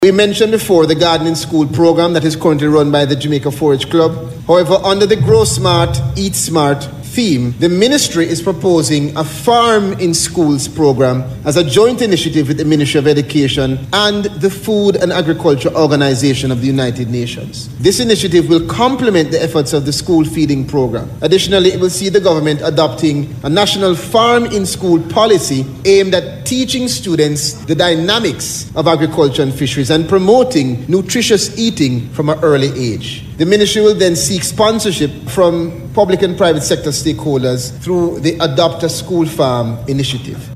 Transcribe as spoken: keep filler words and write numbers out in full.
We mentioned before the Garden in School program that is currently run by the Jamaica four H Club. However, under the Grow Smart, Eat Smart theme, the ministry is proposing a Farm in Schools program as a joint initiative with the Ministry of Education and the Food and Agriculture Organization of the United Nations. This initiative will complement the efforts of the school feeding program. Additionally, it will see the government adopting a national Farm in School policy aimed at teaching students the dynamics of agriculture and fisheries and promoting nutritious eating from an early age. The ministry will then seek sponsorship from public and private sector stakeholders through the Adopt a School Farm initiative.